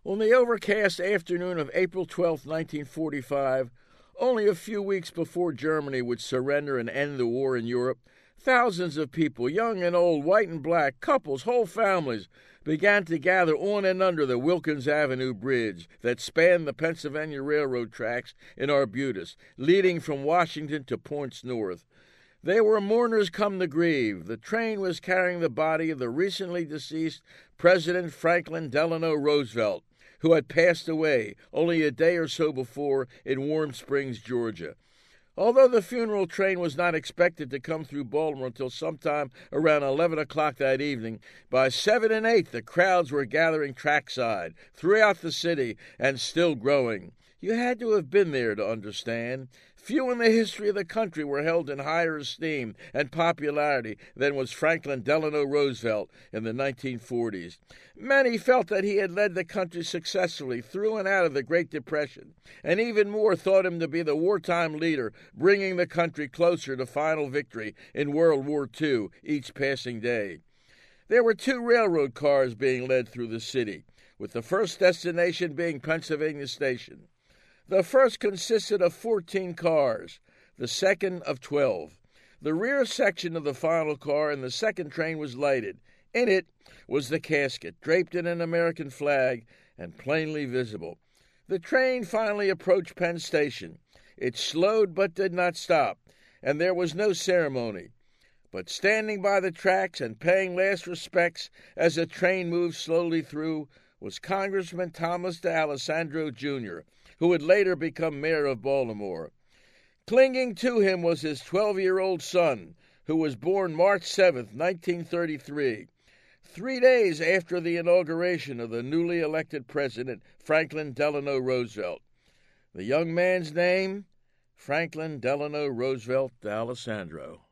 On the overcast afternoon of April 12, 1945, only a few weeks before Germany would surrender and end the war in Europe, thousands of people, young and old, white and black, couples, whole families, began to gather on and under the Wilkins Avenue Bridge that spanned the Pennsylvania Railroad tracks in Arbutus, leading from Washington to points north. They were mourners come to grieve. The train was carrying the body of the recently deceased President Franklin Delano Roosevelt, who had passed away only a day or so before in Warm Springs, Georgia. Although the funeral train was not expected to come through Baltimore until sometime around 11 o'clock that evening, by 7 and 8 the crowds were gathering trackside throughout the city and still growing. You had to have been there to understand. Few in the history of the country were held in higher esteem and popularity than was Franklin Delano Roosevelt in the 1940s. Many felt that he had led the country successfully through and out of the Great Depression, and even more thought him to be the wartime leader, bringing the country closer to final victory in World War II each passing day. There were 2 railroad cars being led through the city, with the first destination being Pennsylvania Station. The first consisted of 14 cars, the second of 12. The rear section of the final car in the second train was lighted. In it was the casket, draped in an American flag and plainly visible. The train finally approached Penn Station. It slowed but did not stop, and there was no ceremony. But standing by the tracks and paying last respects as the train moved slowly through was Congressman Thomas D'Alessandro, Jr., who would later become mayor of Baltimore. Clinging to him was his 12-year-old son, who was born March 7, 1933, 3 days after the inauguration of the newly elected president, Franklin Delano Roosevelt. The young man's name, Franklin Delano Roosevelt D'Alessandro.